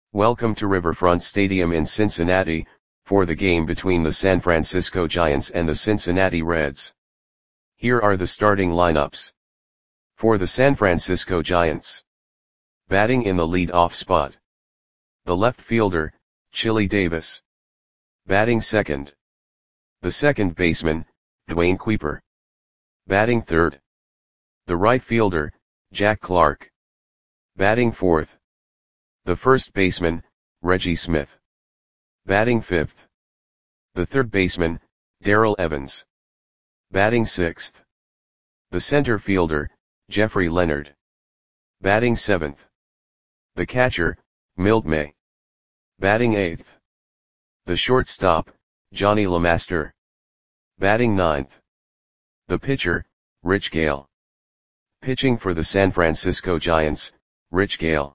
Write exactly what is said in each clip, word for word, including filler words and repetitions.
Welcome to Riverfront Stadium in Cincinnati, for the game between the San Francisco Giants and the Cincinnati Reds. Here are the starting lineups. For the San Francisco Giants. Batting in the lead-off spot. The left fielder, Chili Davis. Batting second. The second baseman, Duane Kuiper. Batting third. The right fielder, Jack Clark. Batting fourth. The first baseman, Reggie Smith. Batting fifth. The third baseman, Darrell Evans. Batting sixth. The center fielder, Jeffrey Leonard. Batting seventh. The catcher, Milt May. Batting eighth. The shortstop, Johnny LeMaster. Batting ninth. The pitcher, Rich Gale. Pitching for the San Francisco Giants, Rich Gale.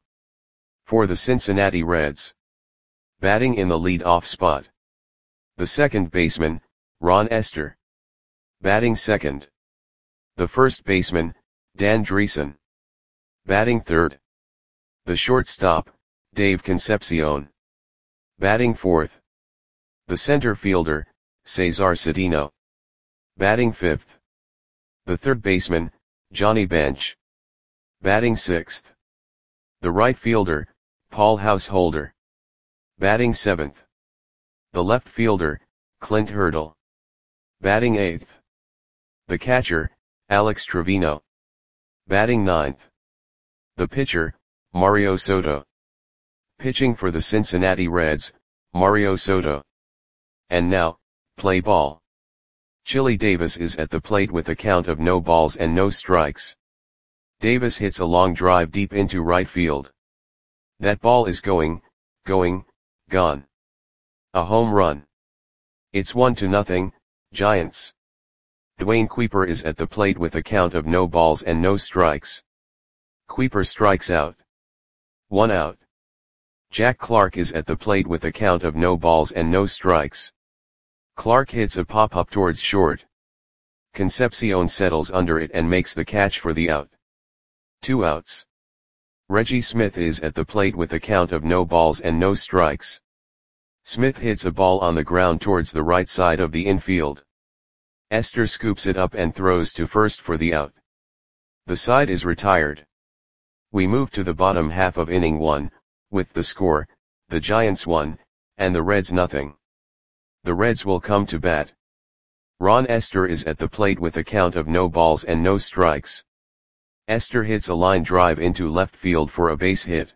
For the Cincinnati Reds. Batting in the lead-off spot. The second baseman, Ron Estes. Batting second. The first baseman, Dan Dreesen. Batting third. The shortstop, Dave Concepcion. Batting fourth. The center fielder, Cesar Cedeno. Batting fifth. The third baseman, Johnny Bench. Batting sixth. The right fielder, Paul Householder. Batting seventh. The left fielder, Clint Hurdle. Batting eighth. The catcher, Alex Trevino. Batting ninth. The pitcher, Mario Soto. Pitching for the Cincinnati Reds, Mario Soto. And now, play ball. Chili Davis is at the plate with a count of no balls and no strikes. Davis hits a long drive deep into right field. That ball is going, going, gone. A home run. It's one to nothing, Giants. Duane Kuiper is at the plate with a count of no balls and no strikes. Kuiper strikes out. One out. Jack Clark is at the plate with a count of no balls and no strikes. Clark hits a pop-up towards short. Concepcion settles under it and makes the catch for the out. Two outs. Reggie Smith is at the plate with a count of no balls and no strikes. Smith hits a ball on the ground towards the right side of the infield. Estes scoops it up and throws to first for the out. The side is retired. We move to the bottom half of inning one, with the score, the Giants one, and the Reds nothing. The Reds will come to bat. Ron Estes is at the plate with a count of no balls and no strikes. Estes hits a line drive into left field for a base hit.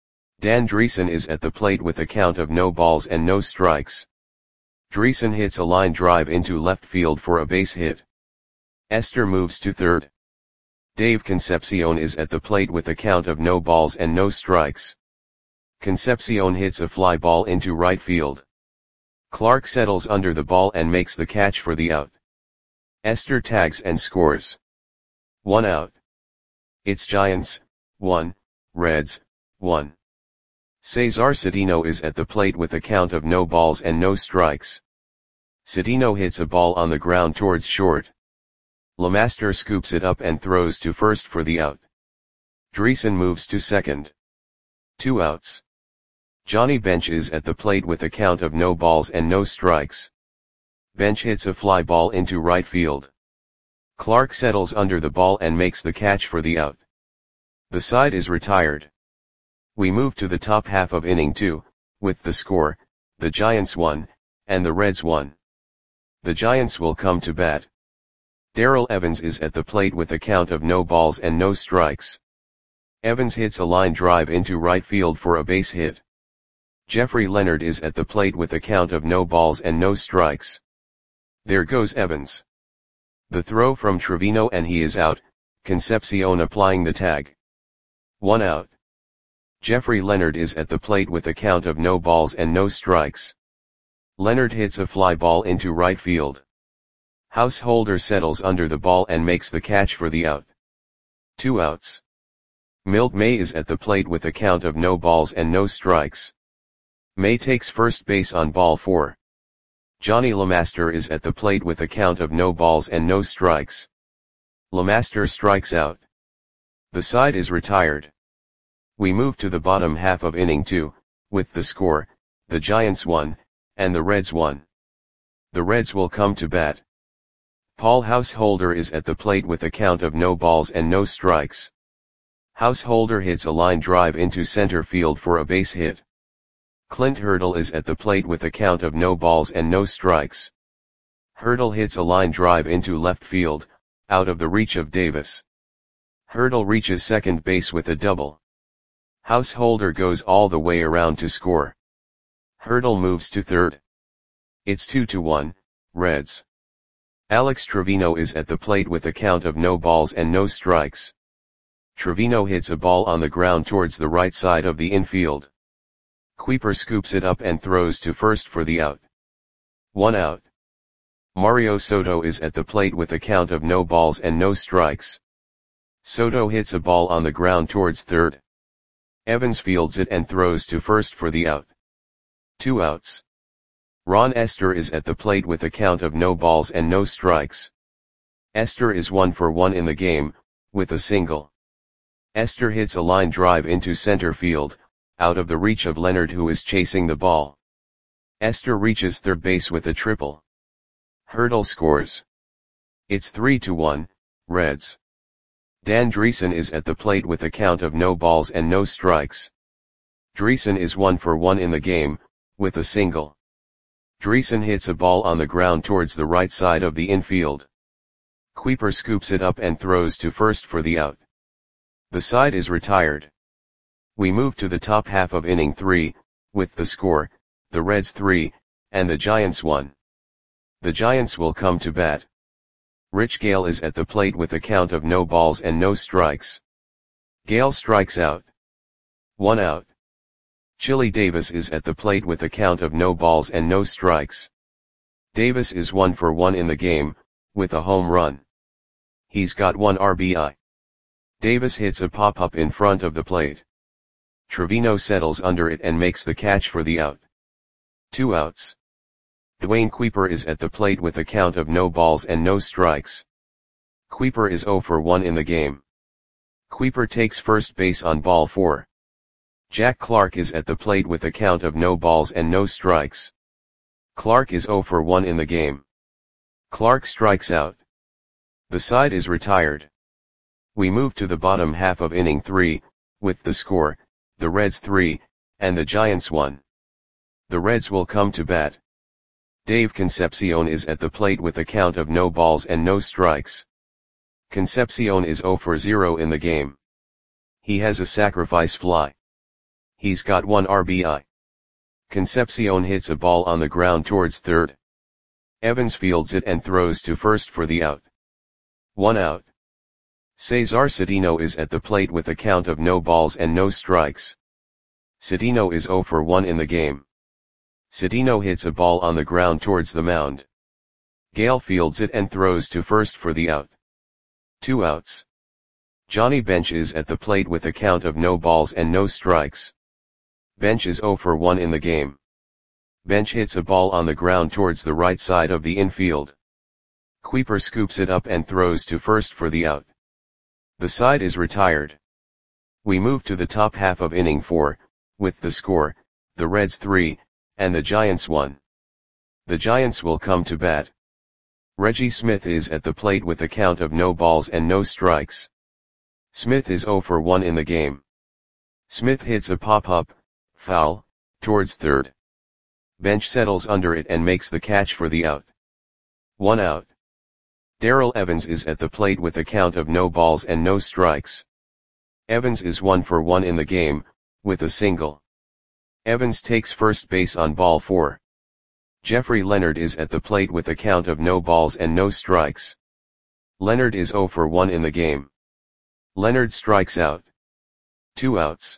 Dan Dreesen is at the plate with a count of no balls and no strikes. Dreesen hits a line drive into left field for a base hit. Estes moves to third. Dave Concepcion is at the plate with a count of no balls and no strikes. Concepcion hits a fly ball into right field. Clark settles under the ball and makes the catch for the out. Estes tags and scores. One out. It's Giants, one, Reds, one. Cesar Cedeno is at the plate with a count of no balls and no strikes. Cedeno hits a ball on the ground towards short. LeMaster scoops it up and throws to first for the out. Dreesen moves to second. Two outs. Johnny Bench is at the plate with a count of no balls and no strikes. Bench hits a fly ball into right field. Clark settles under the ball and makes the catch for the out. The side is retired. We move to the top half of inning two, with the score, the Giants one, and the Reds one. The Giants will come to bat. Darrell Evans is at the plate with a count of no balls and no strikes. Evans hits a line drive into right field for a base hit. Jeffrey Leonard is at the plate with a count of no balls and no strikes. There goes Evans. The throw from Trevino and he is out, Concepcion applying the tag. One out. Jeffrey Leonard is at the plate with a count of no balls and no strikes. Leonard hits a fly ball into right field. Householder settles under the ball and makes the catch for the out. Two outs. Milt May is at the plate with a count of no balls and no strikes. May takes first base on ball four. Johnny LeMaster is at the plate with a count of no balls and no strikes. LeMaster strikes out. The side is retired. We move to the bottom half of inning two, with the score, the Giants won, and the Reds won. The Reds will come to bat. Paul Householder is at the plate with a count of no balls and no strikes. Householder hits a line drive into center field for a base hit. Clint Hurdle is at the plate with a count of no balls and no strikes. Hurdle hits a line drive into left field, out of the reach of Davis. Hurdle reaches second base with a double. Householder goes all the way around to score. Hurdle moves to third. It's two to one, Reds. Alex Trevino is at the plate with a count of no balls and no strikes. Trevino hits a ball on the ground towards the right side of the infield. Kuiper scoops it up and throws to first for the out. One out. Mario Soto is at the plate with a count of no balls and no strikes. Soto hits a ball on the ground towards third. Evans fields it and throws to first for the out. Two outs. Ron Esther is at the plate with a count of no balls and no strikes. Esther is one for one in the game, with a single. Esther hits a line drive into center field, out of the reach of Leonard who is chasing the ball. Esther reaches third base with a triple. Hurdle scores. It's three to one, Reds. Dan Dreesen is at the plate with a count of no balls and no strikes. Dreesen is one for one in the game, with a single. Dreesen hits a ball on the ground towards the right side of the infield. Kuiper scoops it up and throws to first for the out. The side is retired. We move to the top half of inning three, with the score, the Reds three, and the Giants one. The Giants will come to bat. Rich Gale is at the plate with a count of no balls and no strikes. Gale strikes out. One out. Chili Davis is at the plate with a count of no balls and no strikes. Davis is one for one in the game, with a home run. He's got one R B I. Davis hits a pop-up in front of the plate. Trevino settles under it and makes the catch for the out. Two outs. Dwayne Kuiper is at the plate with a count of no balls and no strikes. Kuiper is zero for one in the game. Kuiper takes first base on ball four. Jack Clark is at the plate with a count of no balls and no strikes. Clark is zero for one in the game. Clark strikes out. The side is retired. We move to the bottom half of inning three, with the score, the Reds three, and the Giants one. The Reds will come to bat. Dave Concepcion is at the plate with a count of no balls and no strikes. Concepcion is zero for zero in the game. He has a sacrifice fly. He's got one R B I. Concepcion hits a ball on the ground towards third. Evans fields it and throws to first for the out. One out. Cesar Cedeno is at the plate with a count of no balls and no strikes. Cedeno is zero for one in the game. Cedeno hits a ball on the ground towards the mound. Gale fields it and throws to first for the out. Two outs. Johnny Bench is at the plate with a count of no balls and no strikes. Bench is zero for one in the game. Bench hits a ball on the ground towards the right side of the infield. Kuiper scoops it up and throws to first for the out. The side is retired. We move to the top half of inning four, with the score, the Reds three, and the Giants one. The Giants will come to bat. Reggie Smith is at the plate with a count of no balls and no strikes. Smith is zero for one in the game. Smith hits a pop-up, foul, towards third. Bench settles under it and makes the catch for the out. One out. Darrell Evans is at the plate with a count of no balls and no strikes. Evans is one for one in the game, with a single. Evans takes first base on ball four. Jeffrey Leonard is at the plate with a count of no balls and no strikes. Leonard is zero for one in the game. Leonard strikes out. Two outs.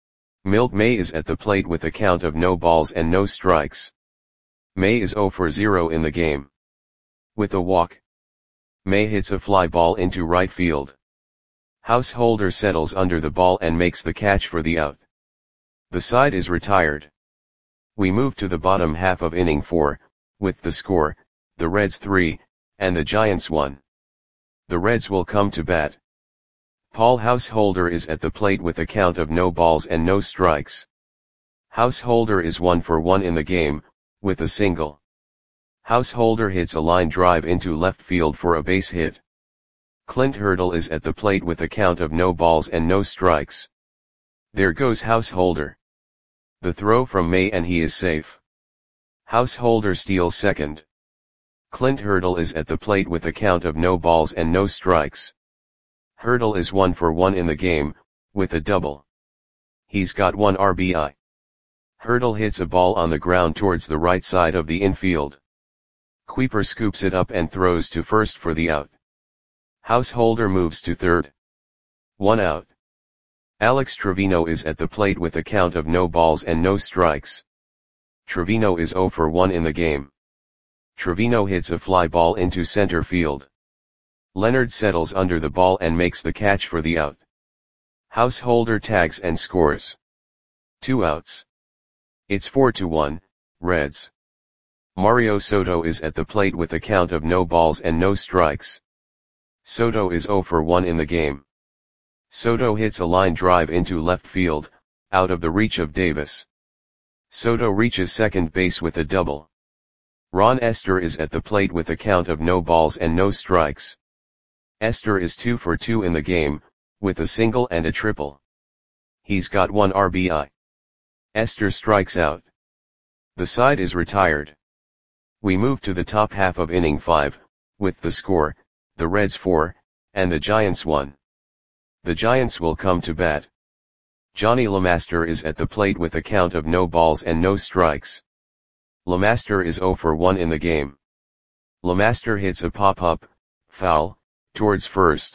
Milt May is at the plate with a count of no balls and no strikes. May is zero for zero in the game. With a walk. May hits a fly ball into right field. Householder settles under the ball and makes the catch for the out. The side is retired. We move to the bottom half of inning four, with the score, the Reds three, and the Giants one. The Reds will come to bat. Paul Householder is at the plate with a count of no balls and no strikes. Householder is one for one in the game, with a single. Householder hits a line drive into left field for a base hit. Clint Hurdle is at the plate with a count of no balls and no strikes. There goes Householder. The throw from May and he is safe. Householder steals second. Clint Hurdle is at the plate with a count of no balls and no strikes. Hurdle is one for one in the game, with a double. He's got one R B I. Hurdle hits a ball on the ground towards the right side of the infield. Kuiper scoops it up and throws to first for the out. Householder moves to third. One out. Alex Trevino is at the plate with a count of no balls and no strikes. Trevino is zero for one in the game. Trevino hits a fly ball into center field. Leonard settles under the ball and makes the catch for the out. Householder tags and scores. Two outs. It's four to one, Reds. Mario Soto is at the plate with a count of no balls and no strikes. Soto is zero for one in the game. Soto hits a line drive into left field, out of the reach of Davis. Soto reaches second base with a double. Ron Esther is at the plate with a count of no balls and no strikes. Esther is two for two in the game, with a single and a triple. He's got one R B I. Esther strikes out. The side is retired. We move to the top half of inning five, with the score, the Reds four, and the Giants one. The Giants will come to bat. Johnny LeMaster is at the plate with a count of no balls and no strikes. LeMaster is zero for one in the game. LeMaster hits a pop-up, foul, towards first.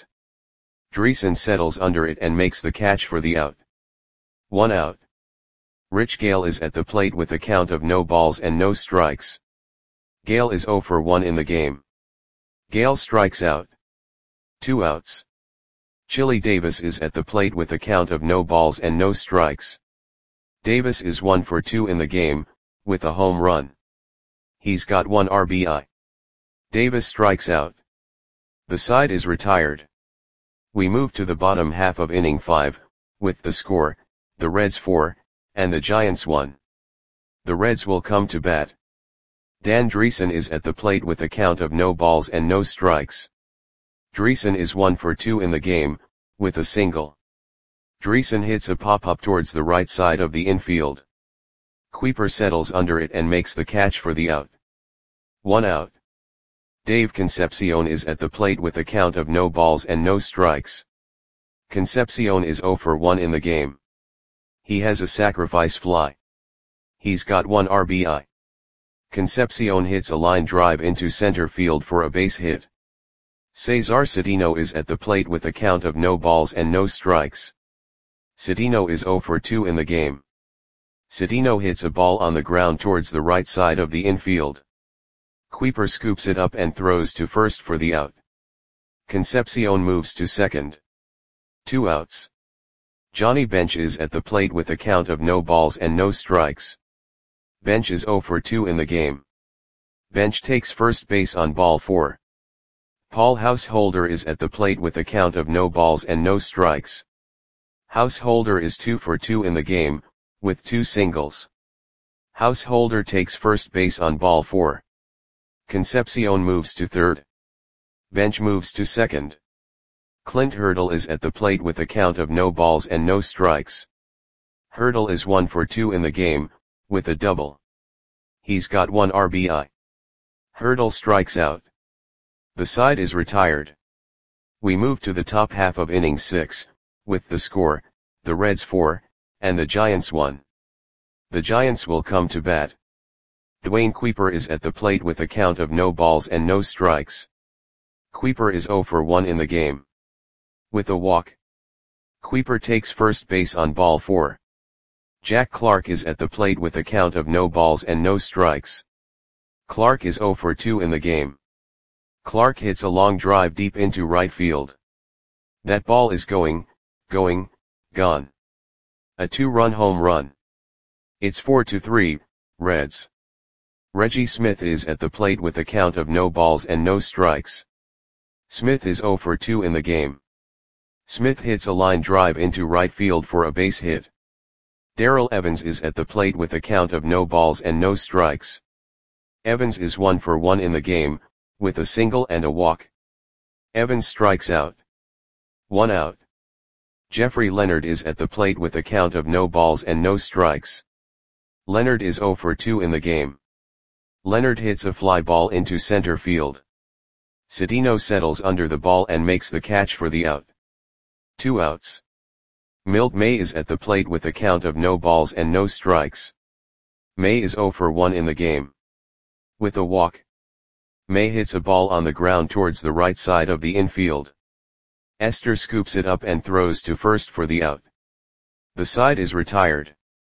Dreesen settles under it and makes the catch for the out. One out. Rich Gale is at the plate with a count of no balls and no strikes. Gale is zero for one in the game. Gale strikes out. Two outs. Chili Davis is at the plate with a count of no balls and no strikes. Davis is one for two in the game, with a home run. He's got one R B I. Davis strikes out. The side is retired. We move to the bottom half of inning five, with the score, the Reds four, and the Giants one. The Reds will come to bat. Dan Dreesen is at the plate with a count of no balls and no strikes. Dreesen is one for two in the game, with a single. Dreesen hits a pop-up towards the right side of the infield. Kuiper settles under it and makes the catch for the out. One out. Dave Concepcion is at the plate with a count of no balls and no strikes. Concepcion is zero for one in the game. He has a sacrifice fly. He's got one R B I. Concepcion hits a line drive into center field for a base hit. Cesar Cedeno is at the plate with a count of no balls and no strikes. Cedeno is zero for two in the game. Cedeno hits a ball on the ground towards the right side of the infield. Kuiper scoops it up and throws to first for the out. Concepcion moves to second. Two outs. Johnny Bench is at the plate with a count of no balls and no strikes. Bench is zero for two in the game. Bench takes first base on ball four. Paul Householder is at the plate with a count of no balls and no strikes. Householder is two for two in the game, with two singles. Householder takes first base on ball four. Concepcion moves to third. Bench moves to second. Clint Hurdle is at the plate with a count of no balls and no strikes. Hurdle is one for two in the game, with a double. He's got one R B I. Hurdle strikes out. The side is retired. We move to the top half of inning six, with the score, the Reds four, and the Giants one. The Giants will come to bat. Dwayne Kuiper is at the plate with a count of no balls and no strikes. Kuiper is zero for one in the game. With a walk. Kuiper takes first base on ball four. Jack Clark is at the plate with a count of no balls and no strikes. Clark is zero for two in the game. Clark hits a long drive deep into right field. That ball is going, going, gone. A two-run home run. It's four to three, Reds. Reggie Smith is at the plate with a count of no balls and no strikes. Smith is zero for two in the game. Smith hits a line drive into right field for a base hit. Darrell Evans is at the plate with a count of no balls and no strikes. Evans is one for one in the game, with a single and a walk. Evans strikes out. One out. Jeffrey Leonard is at the plate with a count of no balls and no strikes. Leonard is zero for two in the game. Leonard hits a fly ball into center field. Cedeno settles under the ball and makes the catch for the out. Two outs. Milt May is at the plate with a count of no balls and no strikes. May is zero for one in the game. With a walk. May hits a ball on the ground towards the right side of the infield. Esther scoops it up and throws to first for the out. The side is retired.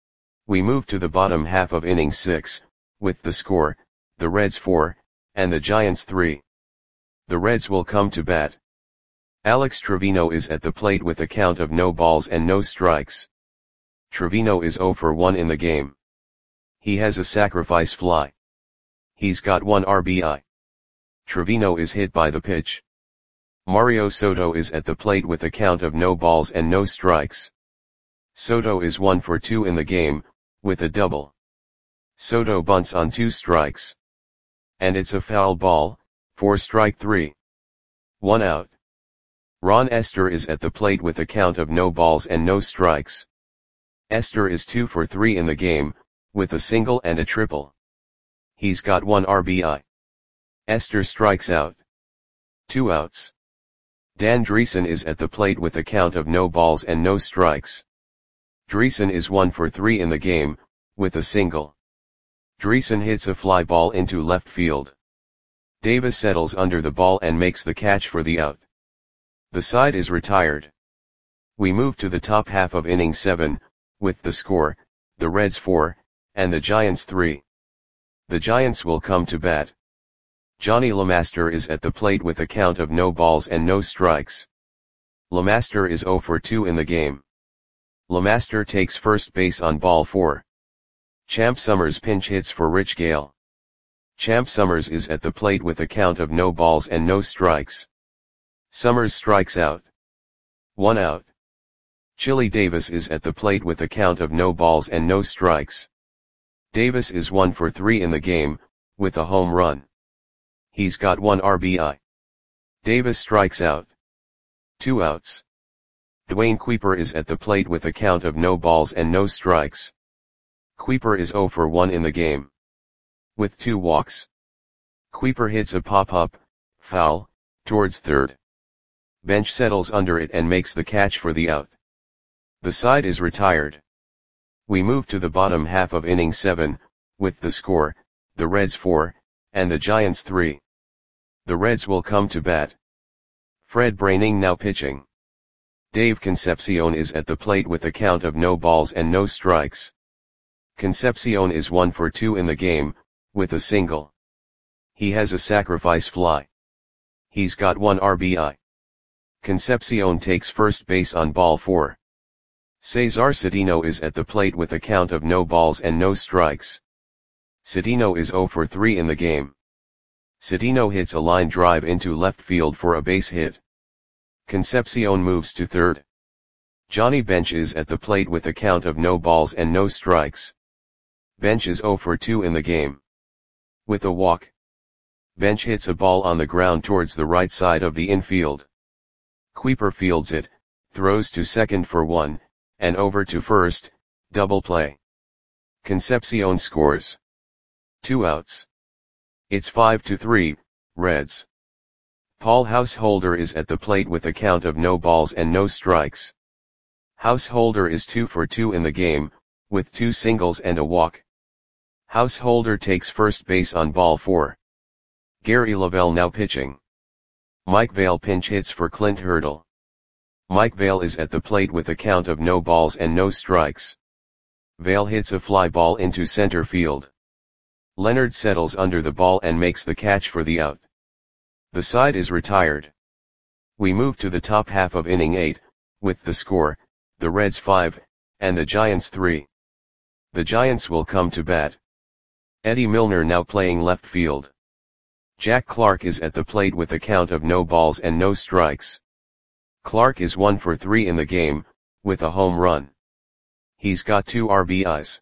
We move to the bottom half of inning six, with the score, the Reds four, and the Giants three. The Reds will come to bat. Alex Trevino is at the plate with a count of no balls and no strikes. Trevino is zero for one in the game. He has a sacrifice fly. He's got one R B I. Trevino is hit by the pitch. Mario Soto is at the plate with a count of no balls and no strikes. Soto is one for two in the game, with a double. Soto bunts on two strikes. And it's a foul ball, for strike three. One out. Ron Esther is at the plate with a count of no balls and no strikes. Esther is two for three in the game, with a single and a triple. He's got one R B I. Esther strikes out. Two outs. Dan Dreesen is at the plate with a count of no balls and no strikes. Dreesen is one for three in the game, with a single. Dreesen hits a fly ball into left field. Davis settles under the ball and makes the catch for the out. The side is retired. We move to the top half of inning seven, with the score, the Reds four, and the Giants three. The Giants will come to bat. Johnny LeMaster is at the plate with a count of no balls and no strikes. LeMaster is zero for two in the game. LeMaster takes first base on ball four. Champ Summers pinch hits for Rich Gale. Champ Summers is at the plate with a count of no balls and no strikes. Summers strikes out. One out. Chili Davis is at the plate with a count of no balls and no strikes. Davis is one for three in the game, with a home run. He's got one R B I. Davis strikes out. Two outs. Dwayne Kuiper is at the plate with a count of no balls and no strikes. Kuiper is zero for one in the game. With two walks. Kuiper hits a pop-up, foul, towards third. Bench settles under it and makes the catch for the out. The side is retired. We move to the bottom half of inning seven, with the score, the Reds four, and the Giants three. The Reds will come to bat. Fred Braining now pitching. Dave Concepcion is at the plate with a count of no balls and no strikes. Concepcion is one for two in the game, with a single. He has a sacrifice fly. He's got one R B I. Concepcion takes first base on ball four. Cesar Cedeno is at the plate with a count of no balls and no strikes. Cedeno is zero for three in the game. Cedeno hits a line drive into left field for a base hit. Concepcion moves to third. Johnny Bench is at the plate with a count of no balls and no strikes. Bench is zero for two in the game. With a walk. Bench hits a ball on the ground towards the right side of the infield. Kuiper fields it, throws to second for one, and over to first, double play. Concepcion scores. Two outs. It's five to three, Reds. Paul Householder is at the plate with a count of no balls and no strikes. Householder is two for two in the game, with two singles and a walk. Householder takes first base on ball four. Gary Lavelle now pitching. Mike Vail pinch hits for Clint Hurdle. Mike Vail is at the plate with a count of no balls and no strikes. Vail hits a fly ball into center field. Leonard settles under the ball and makes the catch for the out. The side is retired. We move to the top half of inning eight, with the score, the Reds five, and the Giants three. The Giants will come to bat. Eddie Milner now playing left field. Jack Clark is at the plate with a count of no balls and no strikes. Clark is one for three in the game, with a home run. He's got two R B Is.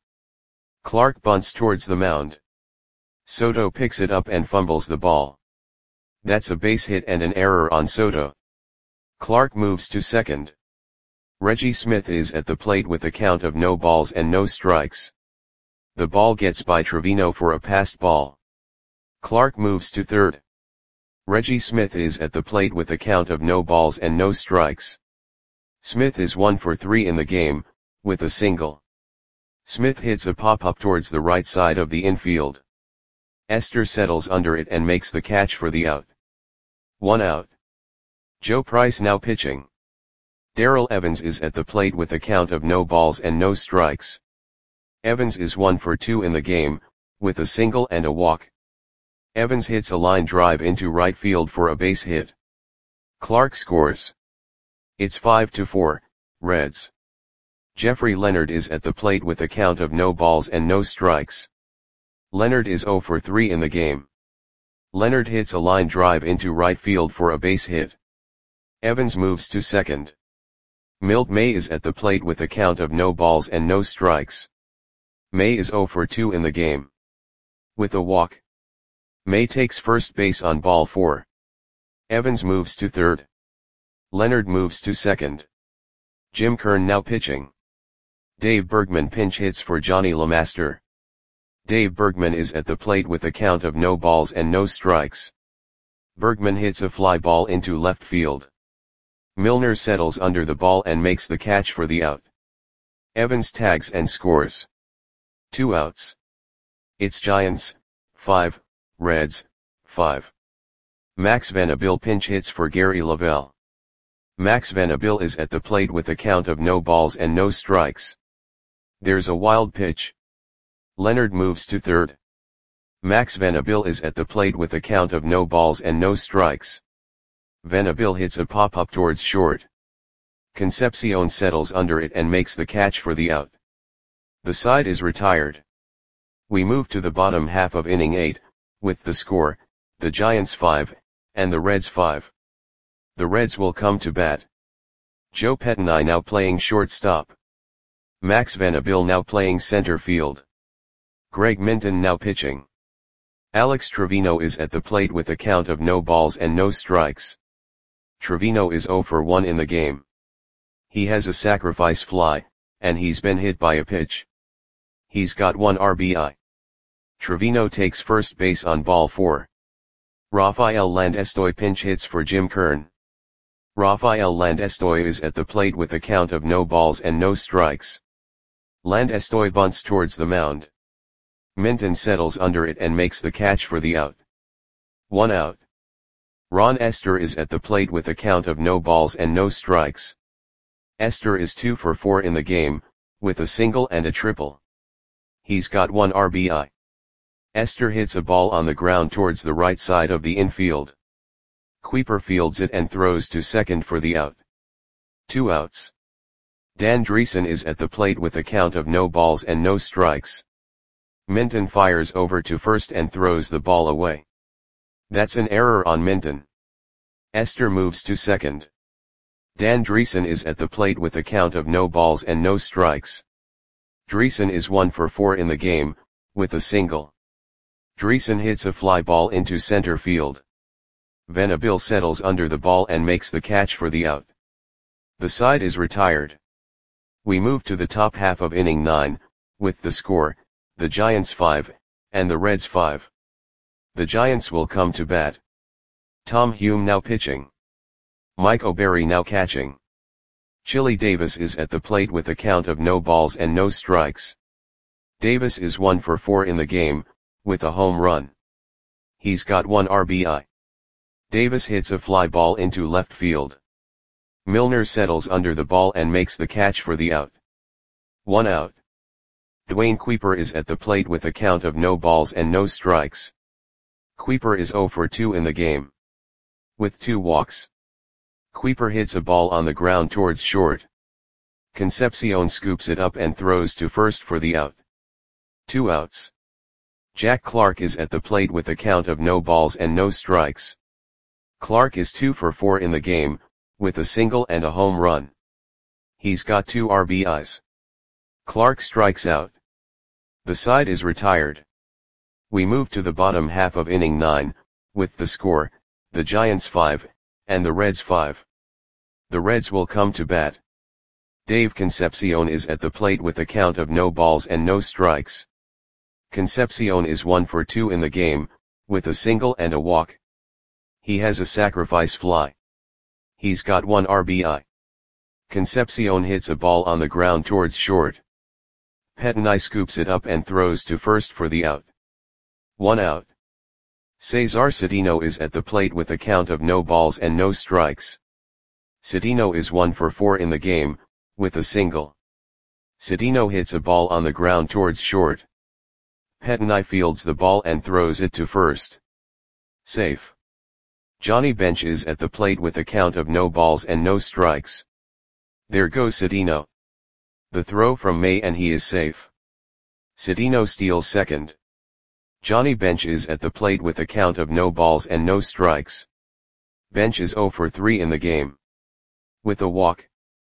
Clark bunts towards the mound. Soto picks it up and fumbles the ball. That's a base hit and an error on Soto. Clark moves to second. Reggie Smith is at the plate with a count of no balls and no strikes. The ball gets by Trevino for a passed ball. Clark moves to third. Reggie Smith is at the plate with a count of no balls and no strikes. Smith is one for three in the game, with a single. Smith hits a pop-up towards the right side of the infield. Esther settles under it and makes the catch for the out. One out. Joe Price now pitching. Darrell Evans is at the plate with a count of no balls and no strikes. Evans is one for two in the game, with a single and a walk. Evans hits a line drive into right field for a base hit. Clark scores. It's five to four, Reds. Jeffrey Leonard is at the plate with a count of no balls and no strikes. Leonard is zero for three in the game. Leonard hits a line drive into right field for a base hit. Evans moves to second. Milt May is at the plate with a count of no balls and no strikes. May is zero for two in the game. With a walk. May takes first base on ball four. Evans moves to third. Leonard moves to second. Jim Kern now pitching. Dave Bergman pinch hits for Johnny LeMaster. Dave Bergman is at the plate with a count of no balls and no strikes. Bergman hits a fly ball into left field. Milner settles under the ball and makes the catch for the out. Evans tags and scores. Two outs. It's Giants, five, Reds, five. Max Vanderbilt pinch hits for Gary Lavelle. Max Vanderbilt is at the plate with a count of no balls and no strikes. There's a wild pitch. Leonard moves to third. Max Vanderbilt is at the plate with a count of no balls and no strikes. Vanderbilt hits a pop-up towards short. Concepcion settles under it and makes the catch for the out. The side is retired. We move to the bottom half of inning eight, with the score, the Giants five, and the Reds five. The Reds will come to bat. Joe Pettinai now playing shortstop. Max Vanderbilt now playing center field. Greg Minton now pitching. Alex Trevino is at the plate with a count of no balls and no strikes. Trevino is zero for one in the game. He has a sacrifice fly, and he's been hit by a pitch. He's got one R B I. Trevino takes first base on ball four. Rafael Landestoy pinch hits for Jim Kern. Rafael Landestoy is at the plate with a count of no balls and no strikes. Landestoy bunts towards the mound. Minton settles under it and makes the catch for the out. One out. Ron Esther is at the plate with a count of no balls and no strikes. Esther is two for four in the game, with a single and a triple. He's got one R B I. Esther hits a ball on the ground towards the right side of the infield. Kuiper fields it and throws to second for the out. Two outs. Dan Dreesen is at the plate with a count of no balls and no strikes. Minton fires over to first and throws the ball away. That's an error on Minton. Esther moves to second. Dan Dreesen is at the plate with a count of no balls and no strikes. Dreesen is one for four in the game, with a single. Dreesen hits a fly ball into center field. Vanderbilt settles under the ball and makes the catch for the out. The side is retired. We move to the top half of inning nine, with the score, the Giants five, and the Reds five. The Giants will come to bat. Tom Hume now pitching. Mike O'Berry now catching. Chili Davis is at the plate with a count of no balls and no strikes. Davis is one for four in the game, with a home run. He's got one R B I. Davis hits a fly ball into left field. Milner settles under the ball and makes the catch for the out. One out. Dwayne Kuiper is at the plate with a count of no balls and no strikes. Kuiper is zero for two in the game. With two walks. Kuiper hits a ball on the ground towards short. Concepcion scoops it up and throws to first for the out. Two outs. Jack Clark is at the plate with a count of no balls and no strikes. Clark is two for four in the game, with a single and a home run. He's got two R B Is. Clark strikes out. The side is retired. We move to the bottom half of inning nine, with the score, the Giants five, and the Reds five. The Reds will come to bat. Dave Concepcion is at the plate with a count of no balls and no strikes. Concepcion is one for two in the game, with a single and a walk. He has a sacrifice fly. He's got one R B I. Concepcion hits a ball on the ground towards short. Pettinai scoops it up and throws to first for the out. One out. Cesar Cedeno is at the plate with a count of no balls and no strikes. Cedeno is one for four in the game, with a single. Cedeno hits a ball on the ground towards short. Pettinai fields the ball and throws it to first. Safe. Johnny Bench is at the plate with a count of no balls and no strikes. There goes Cedeno. The throw from May and he is safe. Cedeno steals second. Johnny Bench is at the plate with a count of no balls and no strikes. Bench is zero for three in the game. With a walk.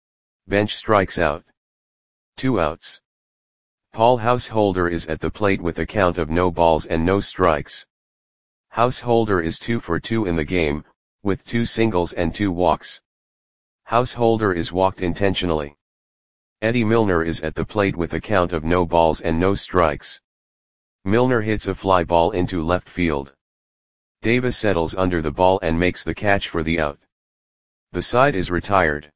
Bench strikes out. Two outs. Paul Householder is at the plate with a count of no balls and no strikes. Householder is two for two in the game, with two singles and two walks. Householder is walked intentionally. Eddie Milner is at the plate with a count of no balls and no strikes. Milner hits a fly ball into left field. Davis settles under the ball and makes the catch for the out. The side is retired.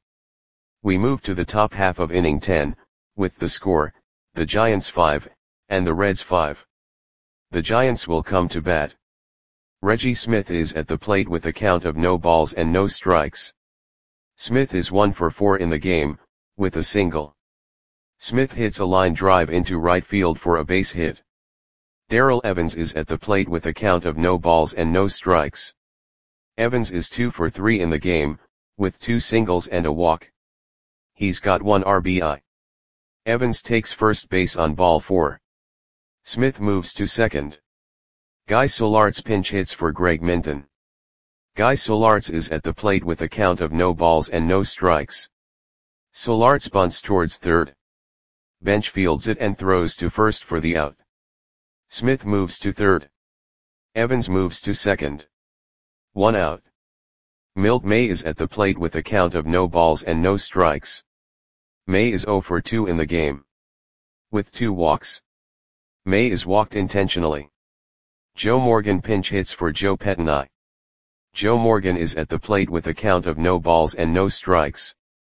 We move to the top half of inning ten, with the score, the Giants five, and the Reds five. The Giants will come to bat. Reggie Smith is at the plate with a count of no balls and no strikes. Smith is one for four in the game, with a single. Smith hits a line drive into right field for a base hit. Darrell Evans is at the plate with a count of no balls and no strikes. Evans is two for three in the game, with two singles and a walk. He's got one R B I. Evans takes first base on ball four. Smith moves to second. Guy Solarz pinch hits for Greg Minton. Guy Solarz is at the plate with a count of no balls and no strikes. Solarz bunts towards third. Bench fields it and throws to first for the out. Smith moves to third. Evans moves to second. One out. Milt May is at the plate with a count of no balls and no strikes. May is zero for two in the game. With two walks. May is walked intentionally. Joe Morgan pinch hits for Joe Pettinai. Joe Morgan is at the plate with a count of no balls and no strikes.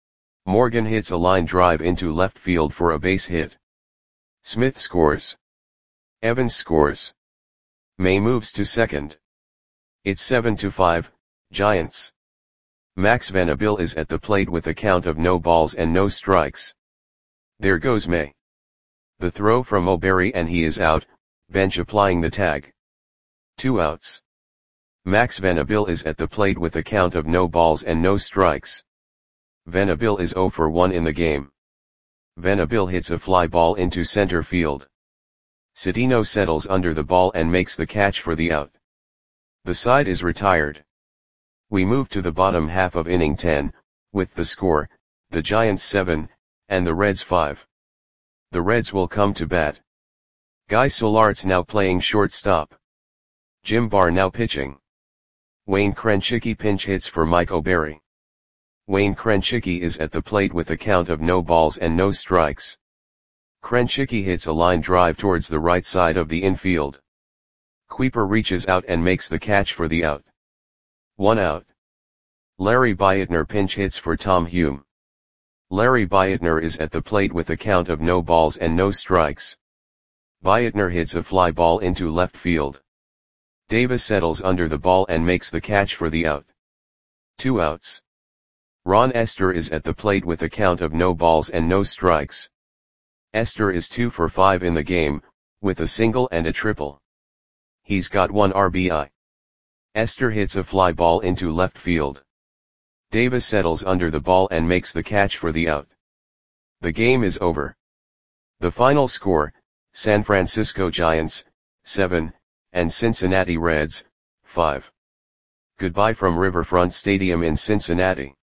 Morgan hits a line drive into left field for a base hit. Smith scores. Evans scores. May moves to second. It's seven to five, Giants. Max Venable is at the plate with a count of no balls and no strikes. There goes May. The throw from O'Berry and he is out, Bench applying the tag. Two outs. Max Venable is at the plate with a count of no balls and no strikes. Venable is zero for one in the game. Venable hits a fly ball into center field. Cedeno settles under the ball and makes the catch for the out. The side is retired. We move to the bottom half of inning ten, with the score, the Giants seven, and the Reds five. The Reds will come to bat. Guy Solarz now playing shortstop. Jim Barr now pitching. Wayne Krenchicki pinch hits for Mike O'Berry. Wayne Krenchicki is at the plate with a count of no balls and no strikes. Krenchicki hits a line drive towards the right side of the infield. Kuiper reaches out and makes the catch for the out. One out. Larry Beitner pinch hits for Tom Hume. Larry Beitner is at the plate with a count of no balls and no strikes. Beitner hits a fly ball into left field. Davis settles under the ball and makes the catch for the out. Two outs. Ron Esther is at the plate with a count of no balls and no strikes. Esther is two for five in the game, with a single and a triple. He's got one R B I. Esther hits a fly ball into left field. Davis settles under the ball and makes the catch for the out. The game is over. The final score, San Francisco Giants, seven, and Cincinnati Reds, five. Goodbye from Riverfront Stadium in Cincinnati.